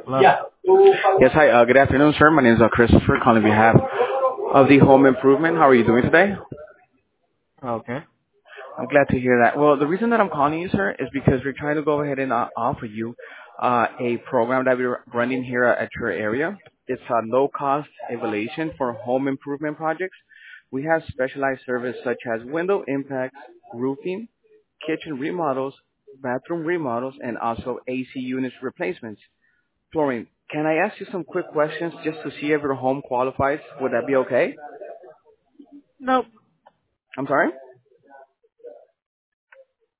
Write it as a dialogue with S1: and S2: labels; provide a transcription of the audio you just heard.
S1: Hello.
S2: Yes, hi. Good afternoon, sir. My name is Christopher, calling on behalf of the Home Improvement. How are you doing today?
S1: Okay.
S2: I'm glad to hear that. Well, the reason that I'm calling you, sir, is because we're trying to go ahead and offer you a program that we're running here at your area. It's a low-cost evaluation for home improvement projects. We have specialized service such as window impacts, roofing, kitchen remodels, bathroom remodels, and also AC units replacements. Florian, can I ask you some quick questions just to see if your home qualifies? Would that be okay?
S1: Nope.
S2: I'm sorry?